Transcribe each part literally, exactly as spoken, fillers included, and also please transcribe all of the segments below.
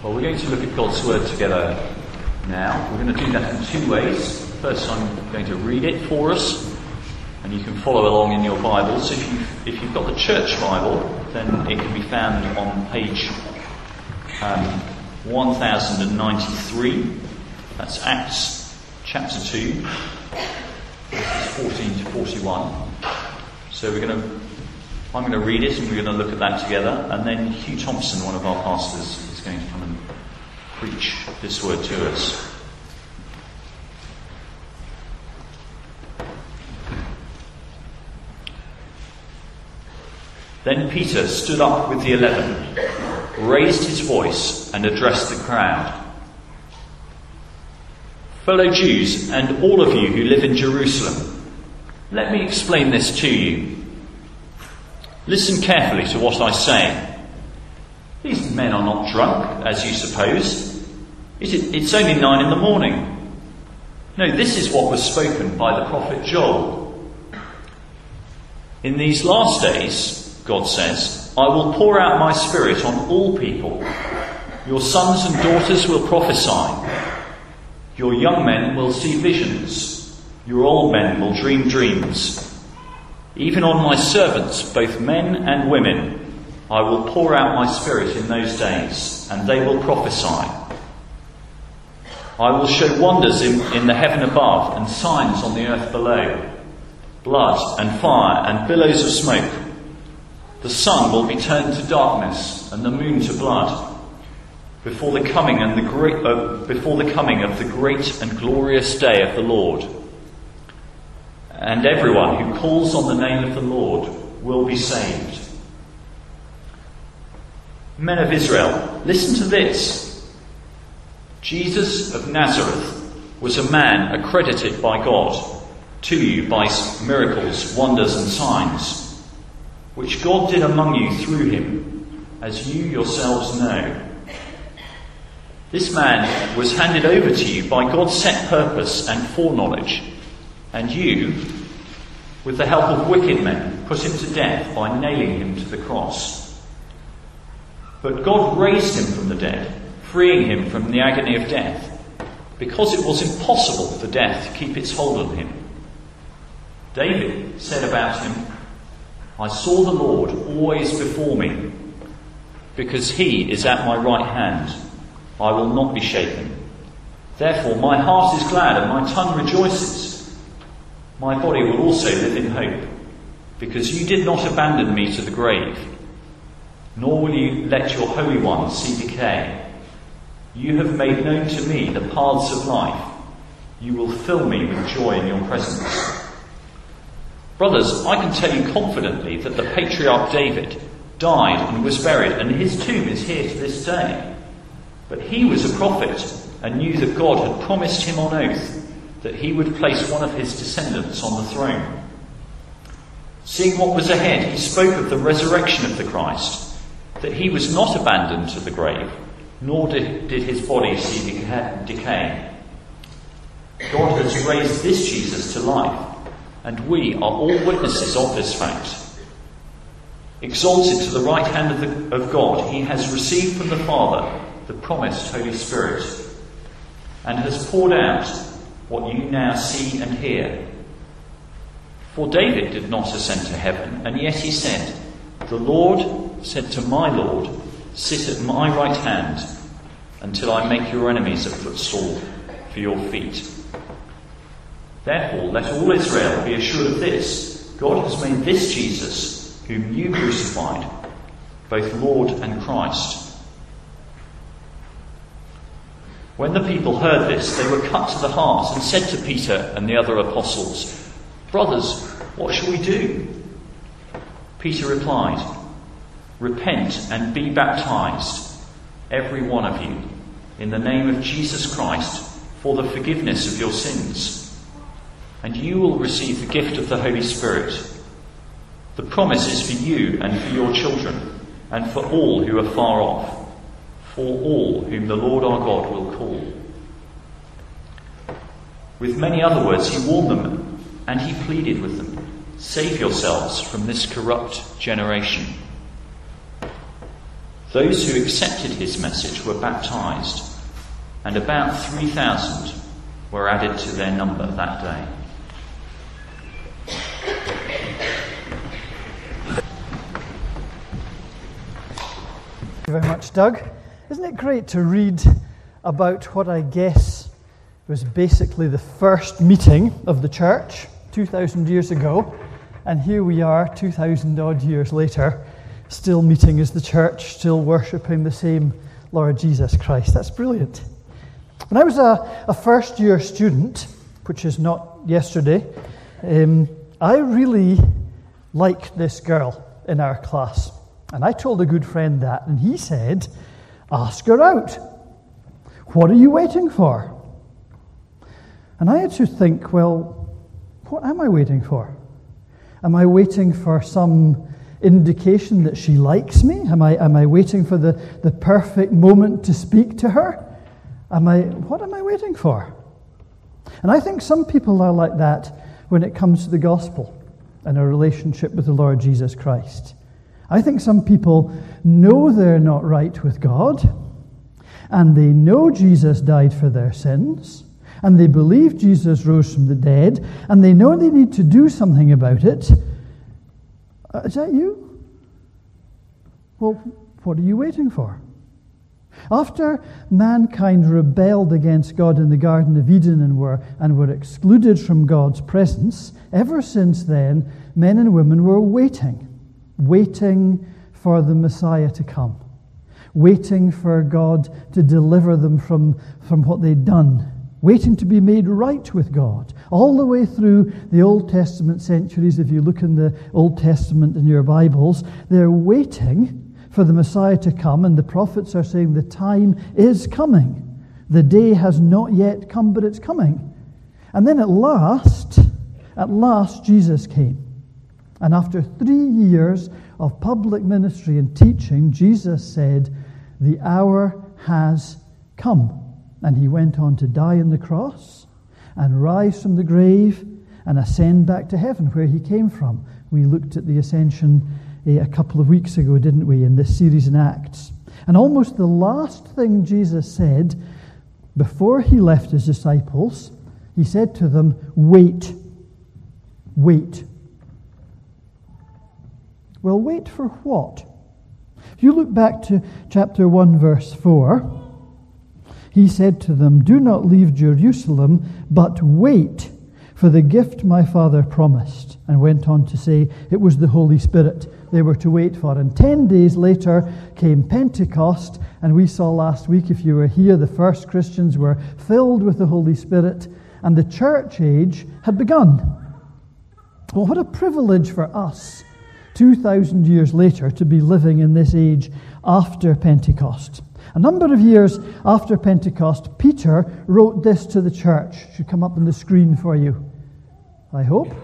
Well, we're going to look at God's Word together now. We're going to do that in two ways. First, I'm going to read it for us, and you can follow along in your Bibles. If you've, if you've got the Church Bible, then it can be found on page um, one thousand ninety-three. That's Acts chapter two, verses fourteen to forty-one. So we're going to, I'm going to read it, and we're going to look at that together. And then Hugh Thompson, one of our pastors, is going to come and preach this word to us. Then Peter stood up with the eleven, raised his voice and addressed the crowd. Fellow Jews, and all of you who live in Jerusalem, let me explain this to you. Listen carefully to what I say. These men are not drunk, as you suppose. It's only nine in the morning. No, this is what was spoken by the prophet Joel. In these last days, God says, I will pour out my spirit on all people. Your sons and daughters will prophesy. Your young men will see visions. Your old men will dream dreams. Even on my servants, both men and women, I will pour out my spirit in those days, and they will prophesy. I will show wonders in, in the heaven above and signs on the earth below, blood and fire and billows of smoke. The sun will be turned to darkness and the moon to blood before the coming and the great uh, before the coming of the great and glorious day of the Lord. And everyone who calls on the name of the Lord will be saved. Men of Israel, listen to this. Jesus of Nazareth was a man accredited by God to you by miracles, wonders and signs, which God did among you through him, as you yourselves know. This man was handed over to you by God's set purpose and foreknowledge, and you, with the help of wicked men, put him to death by nailing him to the cross. But God raised him from the dead, freeing him from the agony of death, because it was impossible for death to keep its hold on him. David said about him, I saw the Lord always before me. Because he is at my right hand, I will not be shaken. Therefore my heart is glad and my tongue rejoices. My body will also live in hope, because you did not abandon me to the grave, nor will you let your Holy One see decay. You have made known to me the paths of life. You will fill me with joy in your presence. Brothers, I can tell you confidently that the patriarch David died and was buried, and his tomb is here to this day. But he was a prophet and knew that God had promised him on oath that he would place one of his descendants on the throne. Seeing what was ahead, he spoke of the resurrection of the Christ, that he was not abandoned to the grave, nor did, did his body see decay. God has raised this Jesus to life, and we are all witnesses of this fact. Exalted to the right hand of, the, of God, he has received from the Father the promised Holy Spirit, and has poured out what you now see and hear. For David did not ascend to heaven, and yet he said, the Lord said to my Lord, sit at my right hand until I make your enemies a footstool for your feet. Therefore, let all Israel be assured of this. God has made this Jesus, whom you crucified, both Lord and Christ. When the people heard this, they were cut to the heart and said to Peter and the other apostles, Brothers, what shall we do? Peter replied, Repent and be baptized, every one of you, in the name of Jesus Christ, for the forgiveness of your sins. And you will receive the gift of the Holy Spirit. The promise is for you and for your children, and for all who are far off, for all whom the Lord our God will call. With many other words he warned them, and he pleaded with them, Save yourselves from this corrupt generation. Those who accepted his message were baptized, and about three thousand were added to their number that day. Thank you very much, Doug. Isn't it great to read about what I guess was basically the first meeting of the church two thousand years ago, and here we are two thousand odd years later, still meeting as the church, still worshipping the same Lord Jesus Christ. That's brilliant. When I was a, a first year student, which is not yesterday, um, I really liked this girl in our class. And I told a good friend that, and he said, ask her out. What are you waiting for? And I had to think, well, what am I waiting for? Am I waiting for some indication that she likes me? Am I am I waiting for the, the perfect moment to speak to her? Am I what am I waiting for? And I think some people are like that when it comes to the gospel and a relationship with the Lord Jesus Christ. I think some people know they're not right with God, and they know Jesus died for their sins, and they believe Jesus rose from the dead, and they know they need to do something about it. Uh, is that you? Well, what are you waiting for? After mankind rebelled against God in the Garden of Eden and were, and were excluded from God's presence, ever since then, men and women were waiting. Waiting for the Messiah to come. Waiting for God to deliver them from, from what they'd done. Waiting to be made right with God. All the way through the Old Testament centuries, if you look in the Old Testament in your Bibles, they're waiting for the Messiah to come, and the prophets are saying the time is coming. The day has not yet come, but it's coming. And then at last, at last, Jesus came. And after three years of public ministry and teaching, Jesus said, the hour has come. And he went on to die on the cross and rise from the grave and ascend back to heaven where he came from. We looked at the ascension a couple of weeks ago, didn't we, in this series in Acts. And almost the last thing Jesus said before he left his disciples, he said to them, wait, wait. Well, wait for what? If you look back to chapter one, verse four, he said to them, do not leave Jerusalem, but wait for the gift my Father promised. And went on to say it was the Holy Spirit they were to wait for. And ten days later came Pentecost, and we saw last week, if you were here, the first Christians were filled with the Holy Spirit, and the church age had begun. Well, what a privilege for us two thousand years later to be living in this age after Pentecost. A number of years after Pentecost, Peter wrote this to the church. It should come up on the screen for you, I hope.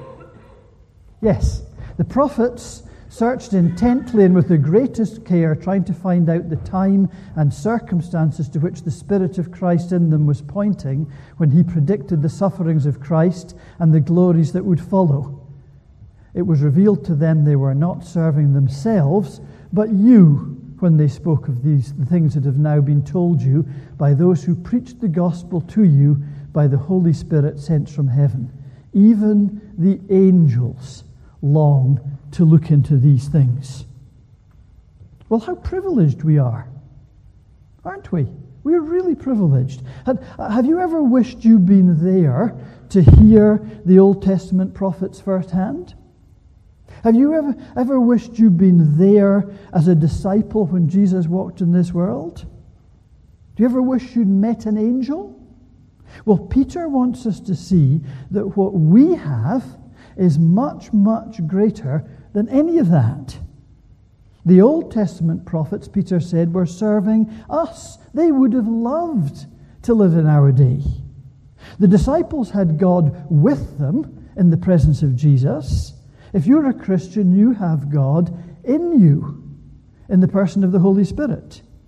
Yes, the prophets searched intently and with the greatest care, trying to find out the time and circumstances to which the Spirit of Christ in them was pointing when he predicted the sufferings of Christ and the glories that would follow. It was revealed to them they were not serving themselves, but you, when they spoke of these the things that have now been told you by those who preached the gospel to you by the Holy Spirit sent from heaven. Even the angels long to look into these things. Well, how privileged we are, aren't we? We're really privileged. Have you ever wished you'd been there to hear the Old Testament prophets firsthand? Have you ever, ever wished you'd been there as a disciple when Jesus walked in this world? Do you ever wish you'd met an angel? Well, Peter wants us to see that what we have is much, much greater than any of that. The Old Testament prophets, Peter said, were serving us. They would have loved to live in our day. The disciples had God with them in the presence of Jesus. If you're a Christian, you have God in you, in the person of the Holy Spirit.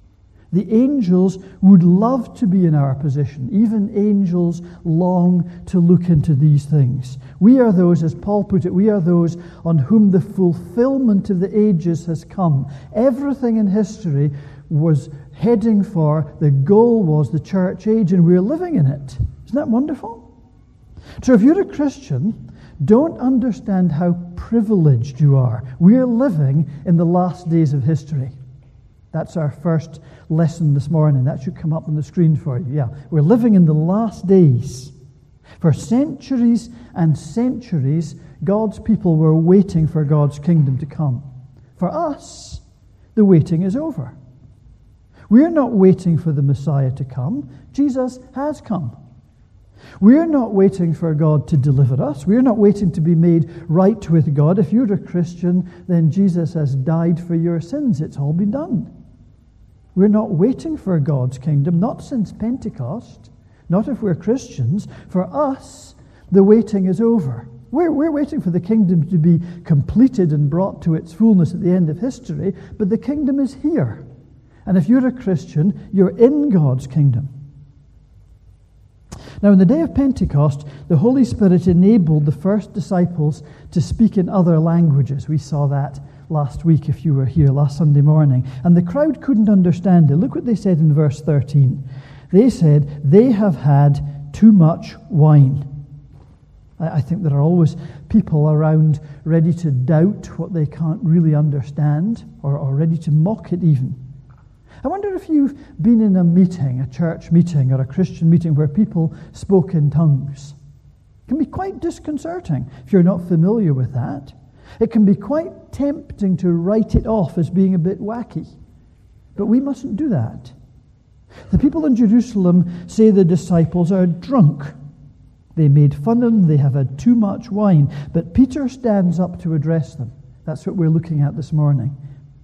The angels would love to be in our position. Even angels long to look into these things. We are those, as Paul put it, we are those on whom the fulfillment of the ages has come. Everything in history was heading for, the goal was the church age, and we're living in it. Isn't that wonderful? So if you're a Christian, don't understand how privileged you are. We're living in the last days of history. That's our first lesson this morning. That should come up on the screen for you. Yeah, we're living in the last days. For centuries and centuries, God's people were waiting for God's kingdom to come. For us, the waiting is over. We're not waiting for the Messiah to come. Jesus has come. We're not waiting for God to deliver us. We're not waiting to be made right with God. If you're a Christian, then Jesus has died for your sins. It's all been done. We're not waiting for God's kingdom, not since Pentecost, not if we're Christians. For us, the waiting is over. We're, we're waiting for the kingdom to be completed and brought to its fullness at the end of history, but the kingdom is here. And if you're a Christian, you're in God's kingdom. Now, in the day of Pentecost, the Holy Spirit enabled the first disciples to speak in other languages. We saw that last week if you were here, last Sunday morning. And the crowd couldn't understand it. Look what they said in verse thirteen. They said, they have had too much wine. I think there are always people around ready to doubt what they can't really understand, or, or ready to mock it even. I wonder if you've been in a meeting, a church meeting or a Christian meeting where people spoke in tongues. It can be quite disconcerting if you're not familiar with that. It can be quite tempting to write it off as being a bit wacky. But we mustn't do that. The people in Jerusalem say the disciples are drunk. They made fun of them. They have had too much wine. But Peter stands up to address them. That's what we're looking at this morning.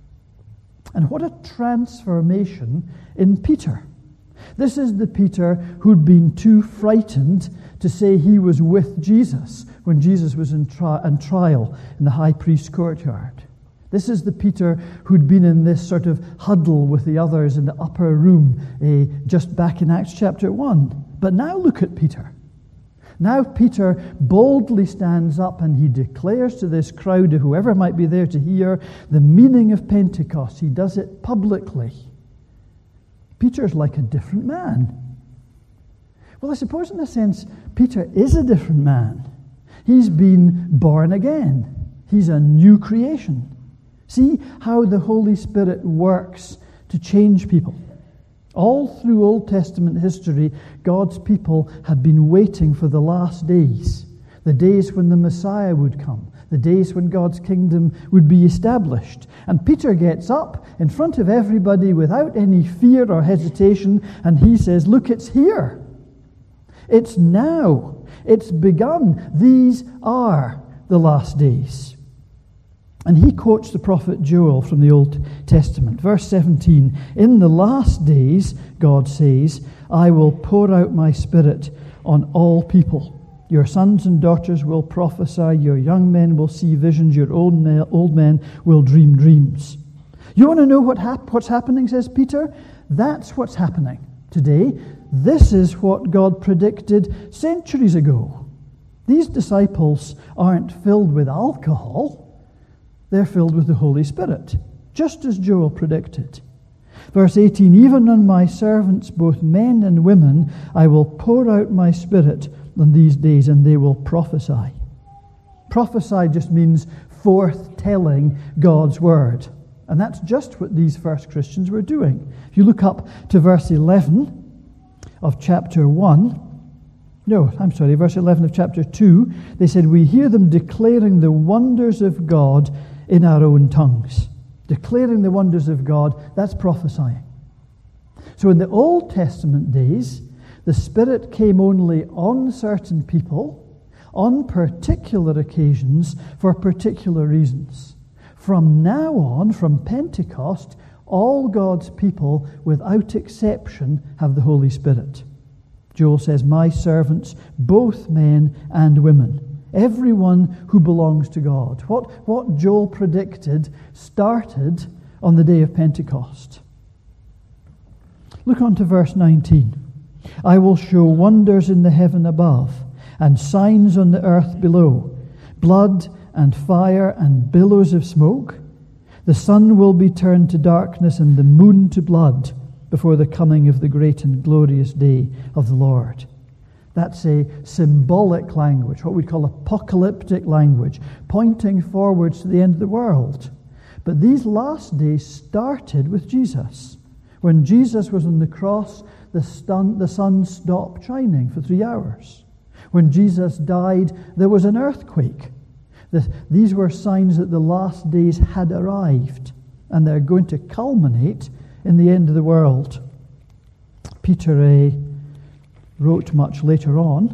And what a transformation in Peter. This is the Peter who'd been too frightened to say he was with Jesus when Jesus was in tri- on trial in the high priest's courtyard. This is the Peter who'd been in this sort of huddle with the others in the upper room eh, just back in Acts chapter one. But now look at Peter. Now Peter boldly stands up and he declares to this crowd, whoever might be there to hear, the meaning of Pentecost. He does it publicly. Peter's like a different man. Well, I suppose in a sense, Peter is a different man. He's been born again. He's a new creation. See how the Holy Spirit works to change people. All through Old Testament history, God's people had been waiting for the last days, the days when the Messiah would come, the days when God's kingdom would be established. And Peter gets up in front of everybody without any fear or hesitation, and he says, look, it's here. It's now. It's begun. These are the last days. And he quotes the prophet Joel from the Old Testament. Verse seventeen, in the last days, God says, I will pour out my spirit on all people. Your sons and daughters will prophesy, your young men will see visions, your old men, old men will dream dreams. You want to know what hap- what's happening, says Peter? That's what's happening today. This is what God predicted centuries ago. These disciples aren't filled with alcohol. They're filled with the Holy Spirit, just as Joel predicted. Verse eighteen, even on my servants, both men and women, I will pour out my spirit on these days, and they will prophesy. Prophesy just means forth-telling God's word. And that's just what these first Christians were doing. If you look up to verse eleven of chapter one, no, I'm sorry, verse eleven of chapter two, they said, we hear them declaring the wonders of God in our own tongues. Declaring the wonders of God, that's prophesying. So in the Old Testament days, the Spirit came only on certain people, on particular occasions, for particular reasons. From now on, from Pentecost, all God's people, without exception, have the Holy Spirit. Joel says, my servants, both men and women. Everyone who belongs to God. What, what Joel predicted started on the day of Pentecost. Look on to verse nineteen. I will show wonders in the heaven above, and signs on the earth below, blood and fire and billows of smoke. The sun will be turned to darkness and the moon to blood before the coming of the great and glorious day of the Lord. That's a symbolic language, what we'd call apocalyptic language, pointing forwards to the end of the world. But these last days started with Jesus. When Jesus was on the cross, the sun, the sun stopped shining for three hours. When Jesus died, there was an earthquake. The, these were signs that the last days had arrived, and they're going to culminate in the end of the world. Peter A. wrote much later on,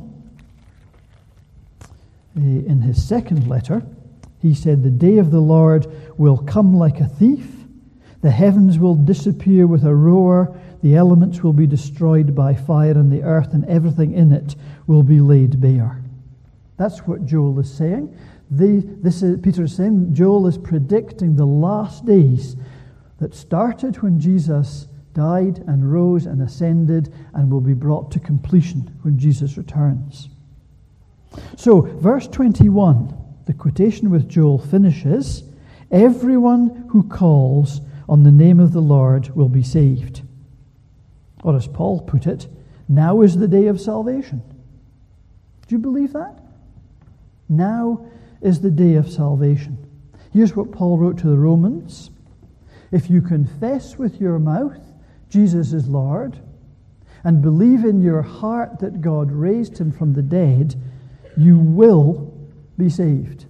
in his second letter, he said, the day of the Lord will come like a thief. The heavens will disappear with a roar. The elements will be destroyed by fire, and the earth and everything in it will be laid bare. That's what Joel is saying. The, this is, Peter is saying, Joel is predicting the last days that started when Jesus died and rose and ascended and will be brought to completion when Jesus returns. So, verse twenty-one, the quotation with Joel finishes, everyone who calls on the name of the Lord will be saved. Or as Paul put it, now is the day of salvation. Do you believe that? Now is the day of salvation. Here's what Paul wrote to the Romans. If you confess with your mouth Jesus is Lord, and believe in your heart that God raised him from the dead, you will be saved.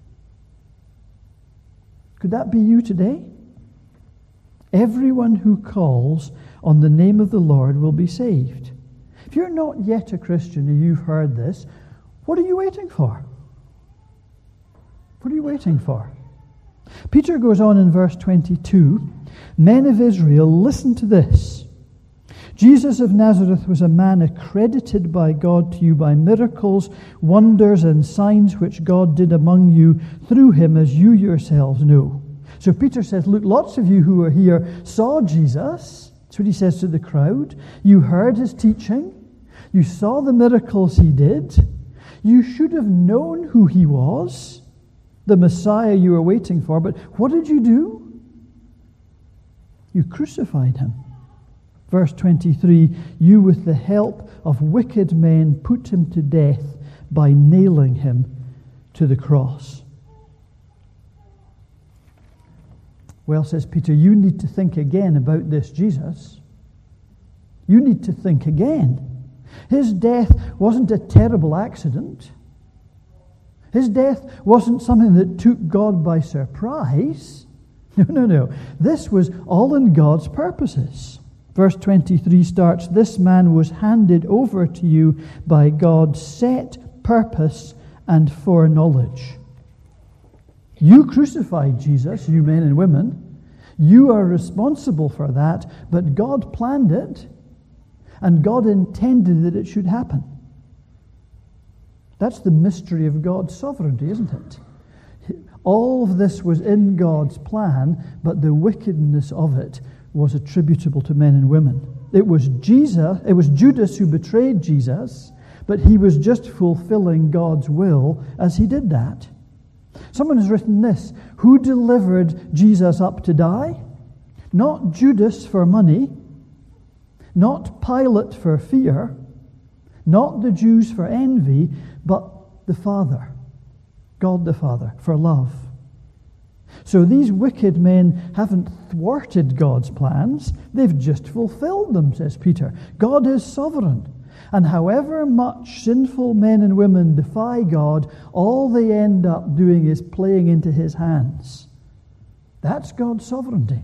Could that be you today? Everyone who calls on the name of the Lord will be saved. If you're not yet a Christian and you've heard this, what are you waiting for? What are you waiting for? Peter goes on in verse twenty-two, men of Israel, listen to this. Jesus of Nazareth was a man accredited by God to you by miracles, wonders, and signs which God did among you through him, as you yourselves know. So Peter says, look, lots of you who are here saw Jesus. That's what he says to the crowd. You heard his teaching. You saw the miracles he did. You should have known who he was, the Messiah you were waiting for. But what did you do? You crucified him. Verse twenty-three, you with the help of wicked men put him to death by nailing him to the cross. Well, says Peter, you need to think again about this Jesus. You need to think again. His death wasn't a terrible accident. His death wasn't something that took God by surprise. No, no, no. This was all in God's purposes. Verse twenty-three starts, this man was handed over to you by God's set purpose and foreknowledge. You crucified Jesus, you men and women. You are responsible for that, but God planned it, and God intended that it should happen. That's the mystery of God's sovereignty, isn't it? All of this was in God's plan, but the wickedness of it was attributable to men and women. It was Jesus, it was Judas who betrayed Jesus, but he was just fulfilling God's will as he did that. Someone has written this, who delivered Jesus up to die? Not Judas for money, not Pilate for fear, not the Jews for envy, but the Father, God the Father, for love. So these wicked men haven't thwarted God's plans, they've just fulfilled them, says Peter. God is sovereign, and however much sinful men and women defy God, all they end up doing is playing into his hands. That's God's sovereignty.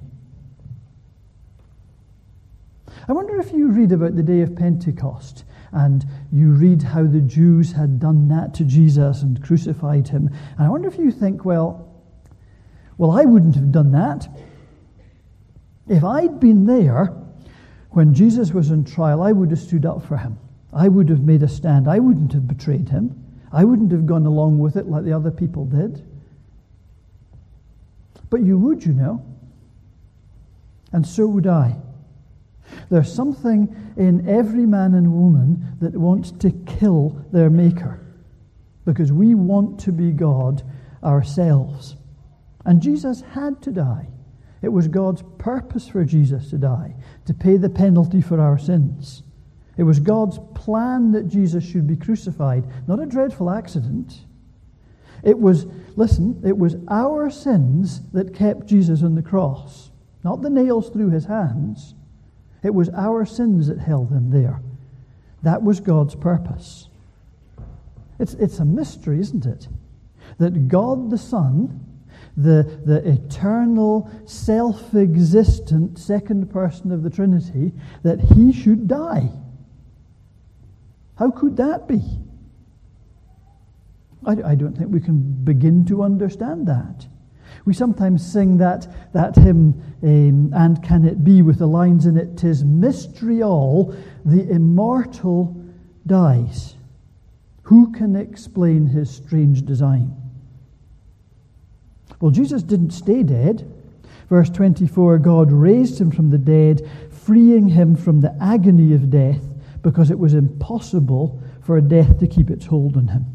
I wonder if you read about the day of Pentecost, and you read how the Jews had done that to Jesus and crucified him, and I wonder if you think, well, Well, I wouldn't have done that. If I'd been there when Jesus was on trial, I would have stood up for him. I would have made a stand. I wouldn't have betrayed him. I wouldn't have gone along with it like the other people did. But you would, you know. And so would I. There's something in every man and woman that wants to kill their Maker, because we want to be God ourselves. And Jesus had to die. It was God's purpose for Jesus to die, to pay the penalty for our sins. It was God's plan that Jesus should be crucified, not a dreadful accident. It was, listen, it was our sins that kept Jesus on the cross, not the nails through his hands. It was our sins that held him there. That was God's purpose. It's, it's a mystery, isn't it? That God the Son, the, the eternal, self-existent second person of the Trinity, that he should die. How could that be? I, I don't think we can begin to understand that. We sometimes sing that, that hymn, um, And Can It Be, with the lines in it, "'Tis mystery all, the immortal dies. Who can explain his strange design?" Well, Jesus didn't stay dead. Verse twenty-four, God raised him from the dead, freeing him from the agony of death, because it was impossible for death to keep its hold on him.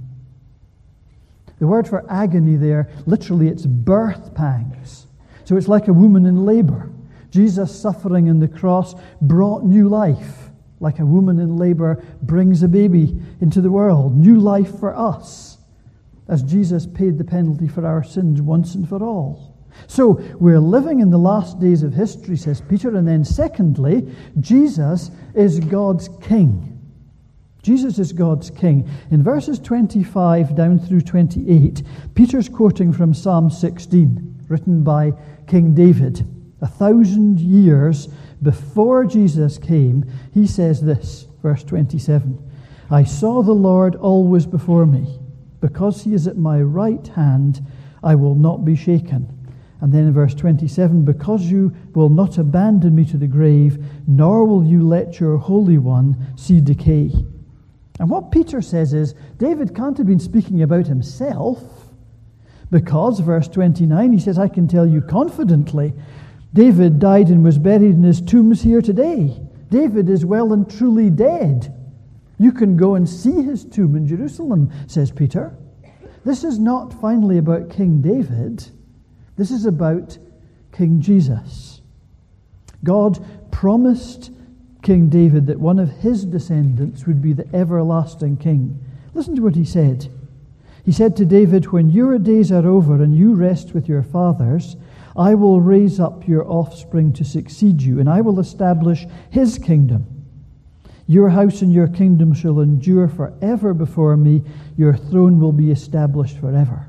The word for agony there, literally, it's birth pangs. So it's like a woman in labor. Jesus' suffering on the cross brought new life, like a woman in labor brings a baby into the world. New life for us, as Jesus paid the penalty for our sins once and for all. So we're living in the last days of history, says Peter, and then secondly, Jesus is God's King. Jesus is God's King. In verses twenty-five down through twenty-eight, Peter's quoting from Psalm sixteen, written by King David. A thousand years before Jesus came, he says this, verse twenty-seven, "I saw the Lord always before me. Because he is at my right hand, I will not be shaken." And then in verse twenty-seven, "Because you will not abandon me to the grave, nor will you let your Holy One see decay." And what Peter says is, David can't have been speaking about himself, because, verse twenty-nine, he says, "I can tell you confidently, David died and was buried, and his tomb's here today. David is well and truly dead. You can go and see his tomb in Jerusalem," says Peter. This is not finally about King David. This is about King Jesus. God promised King David that one of his descendants would be the everlasting king. Listen to what he said. He said to David, "When your days are over and you rest with your fathers, I will raise up your offspring to succeed you, and I will establish his kingdom. Your house and your kingdom shall endure forever before me. Your throne will be established forever."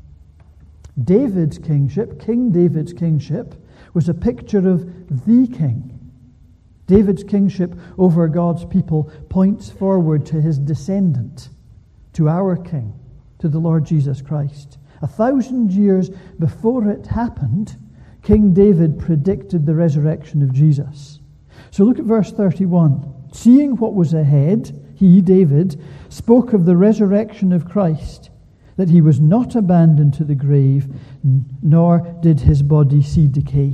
David's kingship, King David's kingship, was a picture of the king. David's kingship over God's people points forward to his descendant, to our King, to the Lord Jesus Christ. A thousand years before it happened, King David predicted the resurrection of Jesus. So look at verse thirty-one. "Seeing what was ahead, he, David, spoke of the resurrection of Christ, that he was not abandoned to the grave, nor did his body see decay."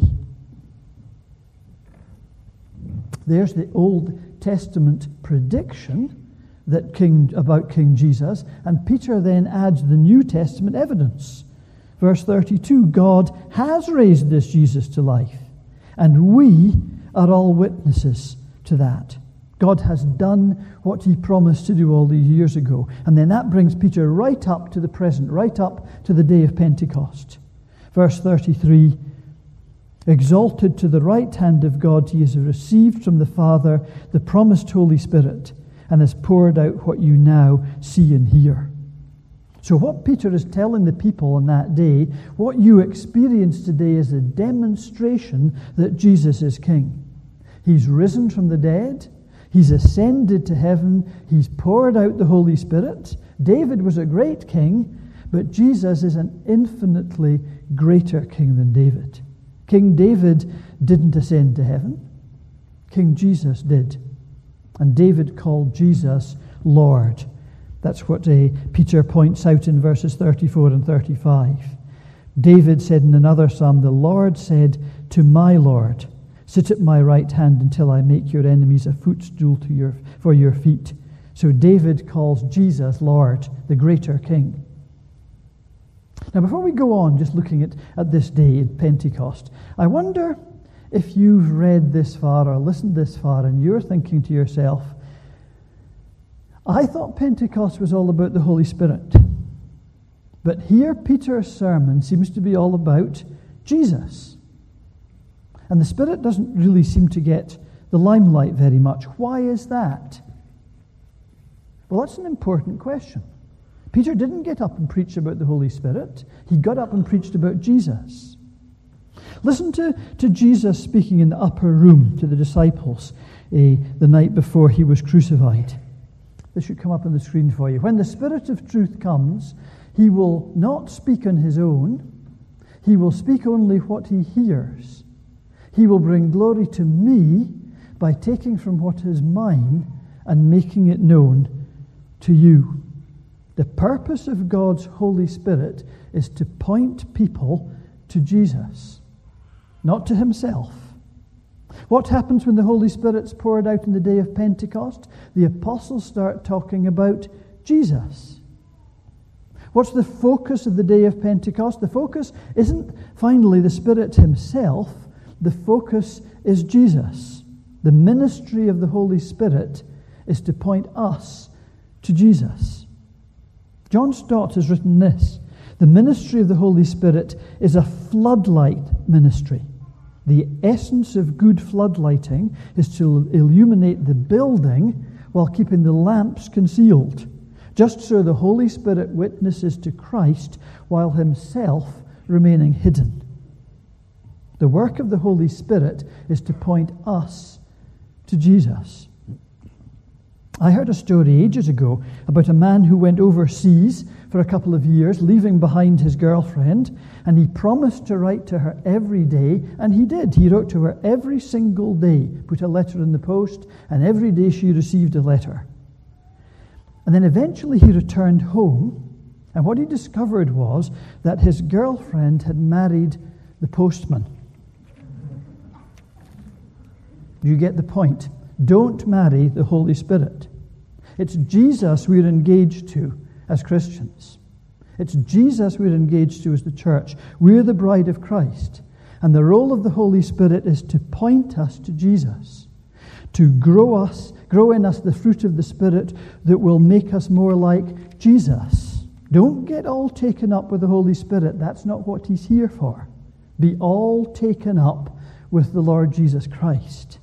There's the Old Testament prediction that King, about King Jesus, and Peter then adds the New Testament evidence. Verse thirty-two, God has raised this Jesus to life, and we are all witnesses to that. God has done what he promised to do all these years ago. And then that brings Peter right up to the present, right up to the day of Pentecost. Verse thirty-three, "Exalted to the right hand of God, he has received from the Father the promised Holy Spirit, and has poured out what you now see and hear." So what Peter is telling the people on that day, what you experience today, is a demonstration that Jesus is King. He's risen from the dead. He's ascended to heaven. He's poured out the Holy Spirit. David was a great king, but Jesus is an infinitely greater king than David. King David didn't ascend to heaven. King Jesus did. And David called Jesus Lord. That's what uh, Peter points out in verses thirty-four and thirty-five. David said in another psalm, "The Lord said to my Lord, Sit at my right hand until I make your enemies a footstool to your, for your feet. So David calls Jesus Lord, the greater King. Now, before we go on, just looking at, at this day at Pentecost, I wonder if you've read this far or listened this far and you're thinking to yourself, I thought Pentecost was all about the Holy Spirit. But here Peter's sermon seems to be all about Jesus. And the Spirit doesn't really seem to get the limelight very much. Why is that? Well, that's an important question. Peter didn't get up and preach about the Holy Spirit. He got up and preached about Jesus. Listen to, to Jesus speaking in the upper room to the disciples eh, the night before he was crucified. This should come up on the screen for you. When the Spirit of truth comes, he will not speak on his own. He will speak only what he hears. He will bring glory to me by taking from what is mine and making it known to you. The purpose of God's Holy Spirit is to point people to Jesus, not to himself. What happens when the Holy Spirit's poured out in the day of Pentecost? The apostles start talking about Jesus. What's the focus of the day of Pentecost? The focus isn't finally the Spirit himself. The focus is Jesus. The ministry of the Holy Spirit is to point us to Jesus. John Stott has written this: the ministry of the Holy Spirit is a floodlight ministry. The essence of good floodlighting is to illuminate the building while keeping the lamps concealed. Just so the Holy Spirit witnesses to Christ while himself remaining hidden. The work of the Holy Spirit is to point us to Jesus. I heard a story ages ago about a man who went overseas for a couple of years, leaving behind his girlfriend, and he promised to write to her every day, and he did. He wrote to her every single day, put a letter in the post, and every day she received a letter. And then eventually he returned home, and what he discovered was that his girlfriend had married the postman. You get the point. Don't marry the Holy Spirit. It's Jesus we're engaged to as Christians. It's Jesus we're engaged to as the church. We're the bride of Christ. And the role of the Holy Spirit is to point us to Jesus, to grow us, grow in us the fruit of the Spirit that will make us more like Jesus. Don't get all taken up with the Holy Spirit. That's not what he's here for. Be all taken up with the Lord Jesus Christ.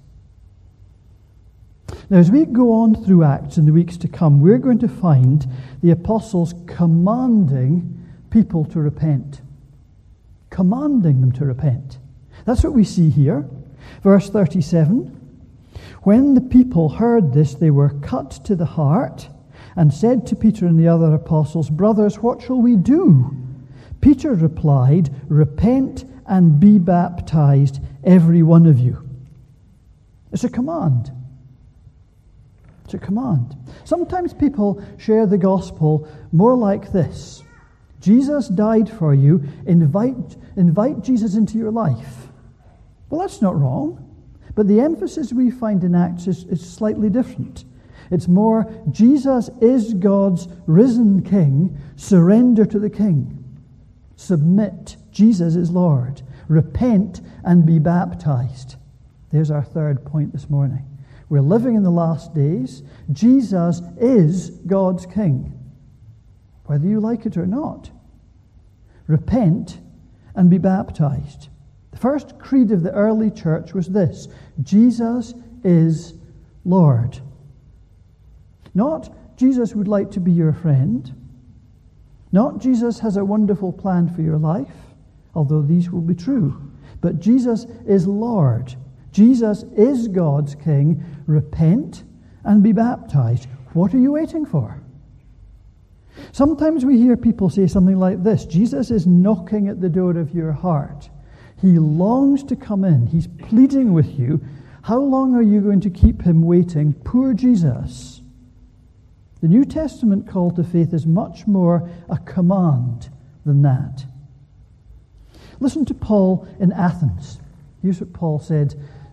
Now, as we go on through Acts in the weeks to come, we're going to find the apostles commanding people to repent. Commanding them to repent. That's what we see here. Verse thirty-seven. When the people heard this, they were cut to the heart and said to Peter and the other apostles, "Brothers, what shall we do?" Peter replied, "Repent and be baptized, every one of you." It's a command. It's a command. Sometimes people share the gospel more like this: Jesus died for you, invite, invite Jesus into your life. Well, that's not wrong. But the emphasis we find in Acts is, is slightly different. It's more, Jesus is God's risen King. Surrender to the King. Submit. Jesus is Lord. Repent and be baptized. There's our third point this morning. We're living in the last days. Jesus is God's King, whether you like it or not. Repent and be baptized. The first creed of the early church was this: Jesus is Lord. Not Jesus would like to be your friend. Not Jesus has a wonderful plan for your life, although these will be true. But Jesus is Lord. Jesus is God's King. Repent and be baptized. What are you waiting for? Sometimes we hear people say something like this: Jesus is knocking at the door of your heart. He longs to come in. He's pleading with you. How long are you going to keep him waiting? Poor Jesus. The New Testament call to faith is much more a command than that. Listen to Paul in Athens. Here's what Paul said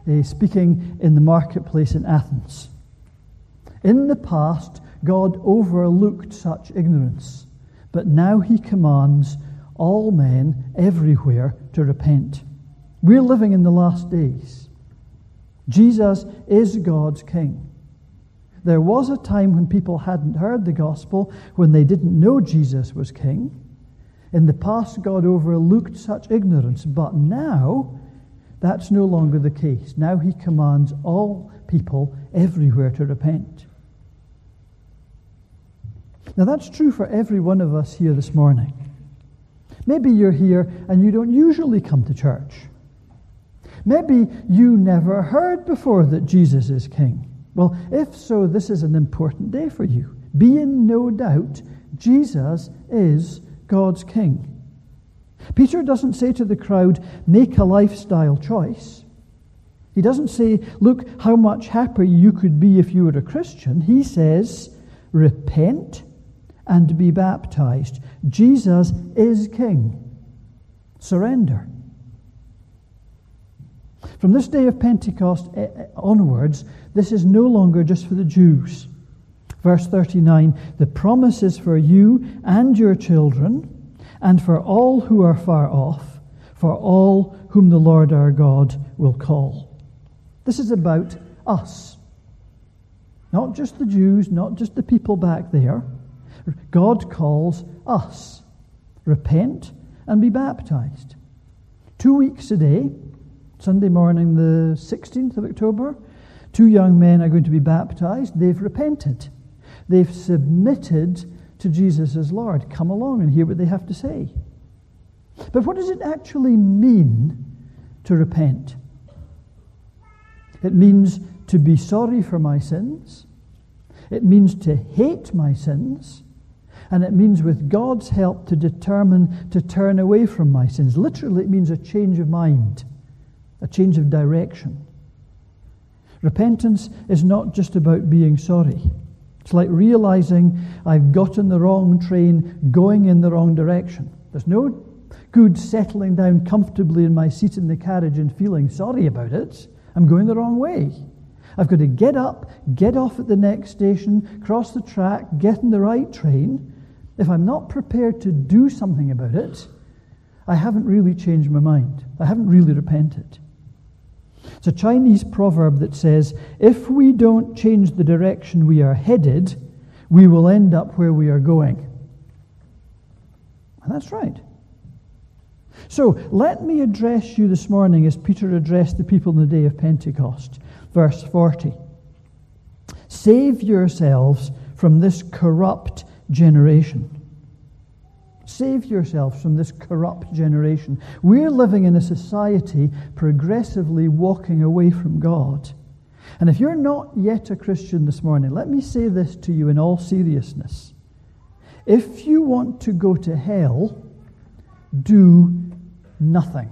uh, speaking in the marketplace in Athens. In the past, God overlooked such ignorance, but now he commands all men everywhere to repent. We're living in the last days. Jesus is God's King. There was a time when people hadn't heard the gospel, when they didn't know Jesus was King. In the past, God overlooked such ignorance, but now that's no longer the case. Now he commands all people everywhere to repent. Now that's true for every one of us here this morning. Maybe you're here and you don't usually come to church. Maybe you never heard before that Jesus is King. Well, if so, this is an important day for you. Be in no doubt, Jesus is God's King. Peter doesn't say to the crowd, make a lifestyle choice. He doesn't say, look how much happier you could be if you were a Christian. He says, repent and be baptized. Jesus is King. Surrender. From this day of Pentecost onwards, this is no longer just for the Jews. Verse thirty-nine, the promise is for you and your children, and for all who are far off, for all whom the Lord our God will call. This is about us. Not just the Jews, not just the people back there. God calls us. Repent and be baptized. Two weeks today, Sunday morning the sixteenth of October, two young men are going to be baptized. They've repented. They've submitted to Jesus as Lord. Come along and hear what they have to say. But what does it actually mean to repent? It means to be sorry for my sins. It means to hate my sins. And it means with God's help to determine to turn away from my sins. Literally, it means a change of mind, a change of direction. Repentance is not just about being sorry. It's like realizing I've gotten the wrong train, going in the wrong direction. There's no good settling down comfortably in my seat in the carriage and feeling sorry about it. I'm going the wrong way. I've got to get up, get off at the next station, cross the track, get in the right train. If I'm not prepared to do something about it, I haven't really changed my mind. I haven't really repented. It's a Chinese proverb that says, if we don't change the direction we are headed, we will end up where we are going. And that's right. So let me address you this morning as Peter addressed the people in the day of Pentecost. Verse forty. Save yourselves from this corrupt generation. Save yourselves from this corrupt generation. We're living in a society progressively walking away from God. And if you're not yet a Christian this morning, let me say this to you in all seriousness. If you want to go to hell, do nothing.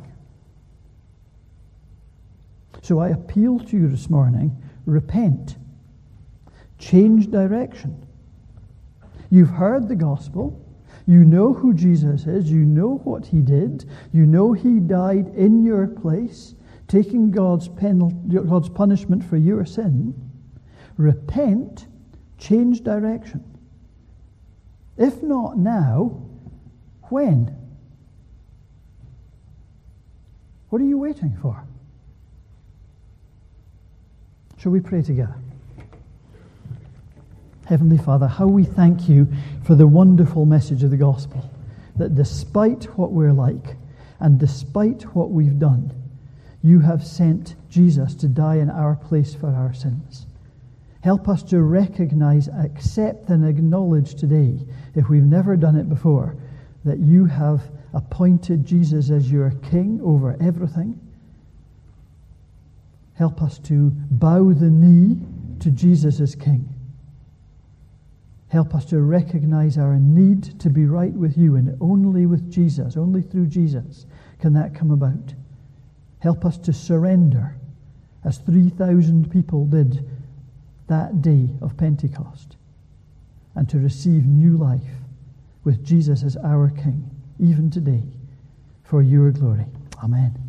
So I appeal to you this morning, repent. Change direction. You've heard the gospel. You know who Jesus is. You know what he did. You know he died in your place, taking God's penalty, God's punishment for your sin. Repent, change direction. If not now, when? What are you waiting for? Shall we pray together? Heavenly Father, how we thank you for the wonderful message of the gospel, that despite what we're like and despite what we've done, you have sent Jesus to die in our place for our sins. Help us to recognize, accept, and acknowledge today, if we've never done it before, that you have appointed Jesus as your King over everything. Help us to bow the knee to Jesus as King. Help us to recognize our need to be right with you, and only with Jesus, only through Jesus can that come about. Help us to surrender, as three thousand people did that day of Pentecost, and to receive new life with Jesus as our King, even today, for your glory. Amen.